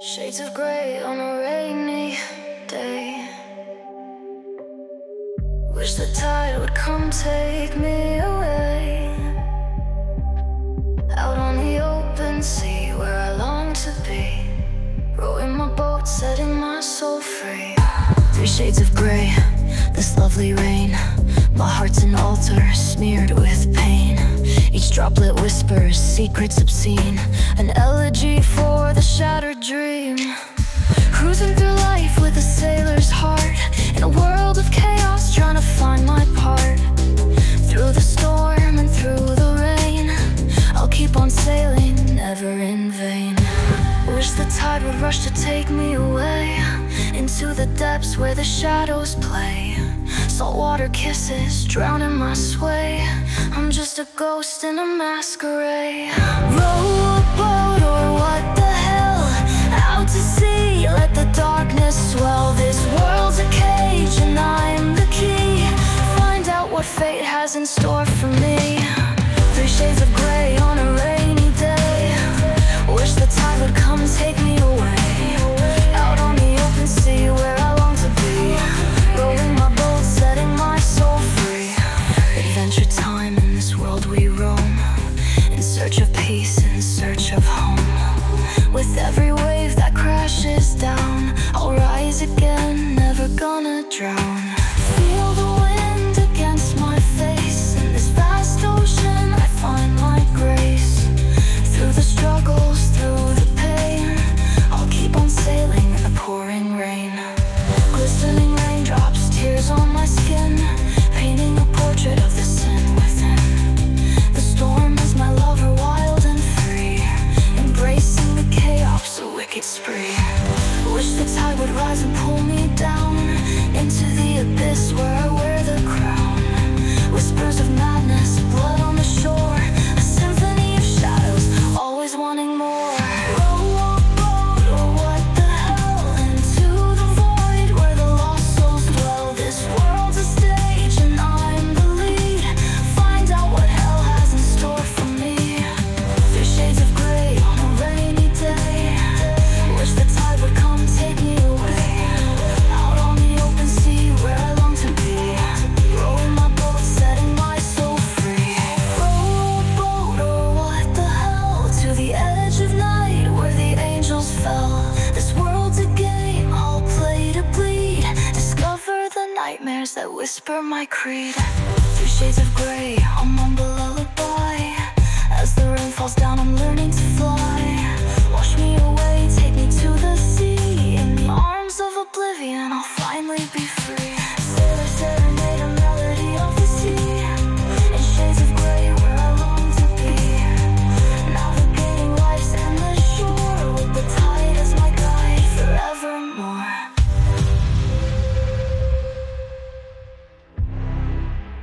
Shades of gray on a rainy day. Wish the tide would come take me away, out on the open sea where I long to be, rowing my boat, setting my soul free. 3 shades of gray, this lovely rain. My heart's an altar smeared with pain. Each droplet whispers secrets obscene, an elegy for the shattered dream. Cruising through life with a sailor's heart, in a world of chaos trying to find my part. Through the storm and through the rain, I'll keep on sailing, never in vain. Wish the tide would rush to take me away, into the depths where the shadows play. Saltwater kisses drowning my sway. I'm just a ghost in a masquerade. Row a boat or what the hell, out to sea, let the darkness swell. This world's a cage and I'm the key. Find out what fate has in store for me. 3 shades of gray on a rainy day. Wish the tide would come and take me away, out on the open sea where I long to be, rowing my boat, setting my soul free. Adventure time in this world we roam, in search of peace, in search of home. With every wave that crashes down, I'll rise again, never gonna drown. Feel the wind against my face, in this vast ocean I find my grace. Through the struggles, through the pain, I'll keep on sailing in the pouring rain. Glistening raindrops, tears on my skin, painting a portrait of the sin within. The storm is my lover, wild and free, embracing the chaos, a wicked spree. Wish the tide would rise and pull me down, into the abyss where I wear the crown. Whispers of madness, blood on the shore, a symphony of shadows, always wanting more. Row a boat or what the hell, into the void where the lost souls dwell. This world's a stage and I'm the lead. Find out what hell has in store for me. 3 shades of gray on a rainy day. Wish the tide would come and take me away, out on the open sea where I long to be, rowing my boat, setting my soul free. Row a boat or what the hell, to the edge of night where the angels fell. This world's a game, I'll play to bleed, discover the nightmares that whisper my creed. 3 shades of gray, I'll mumble a lullaby. As the rain falls down, I'm learning to fly. Wash me away, take me to the sea, in the arms of oblivion I'll finally be free.